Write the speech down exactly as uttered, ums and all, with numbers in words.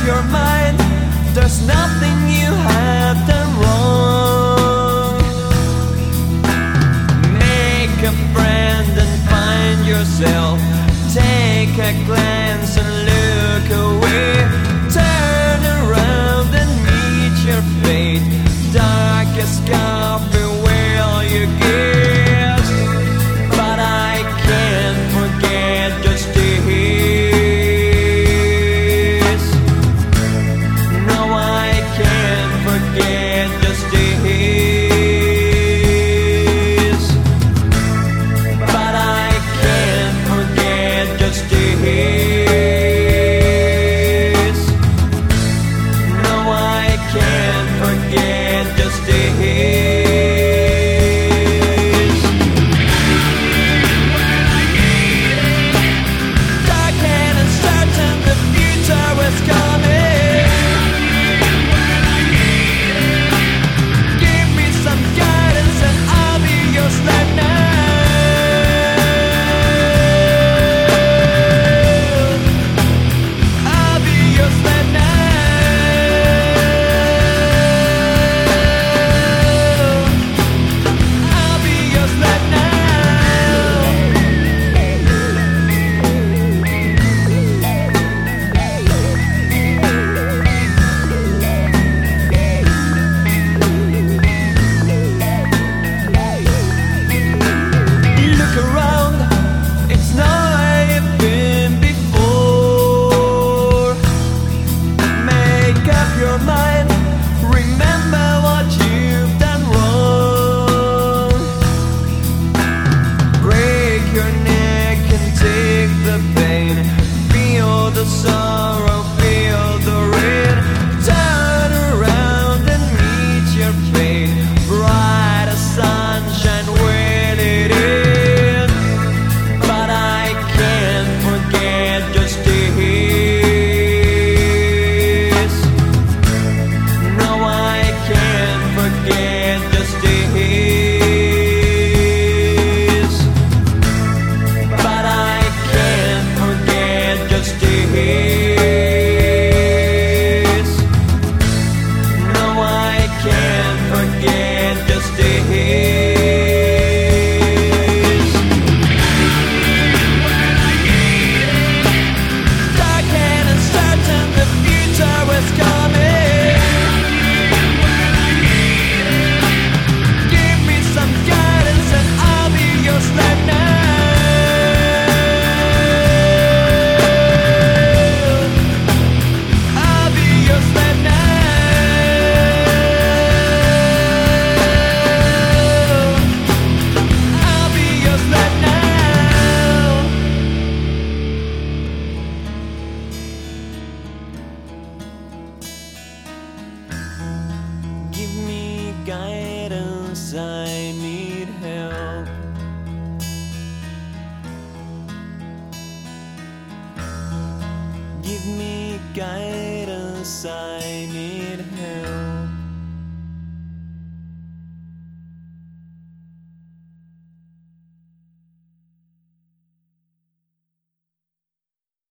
your mind. There's nothing you have done wrong. Make a friend and find yourself. Take a glance and look away. Turn around and meet your fate. Darkest scarf will you get? But I can't forget just this. No, I can't forget just this. But I can't forget just this. No, I can't forget just this. Sorrow, feel the rain. Turn around and meet your fate. Bright as sunshine when it is. But I can't forget just this. No, I can't forget just this. But I can't forget just this. No, I can't forget just this. Dark and uncertain, the future is coming. Give me some guidance and I'll be your slave now. Give me guidance, I need help. Give me guidance, I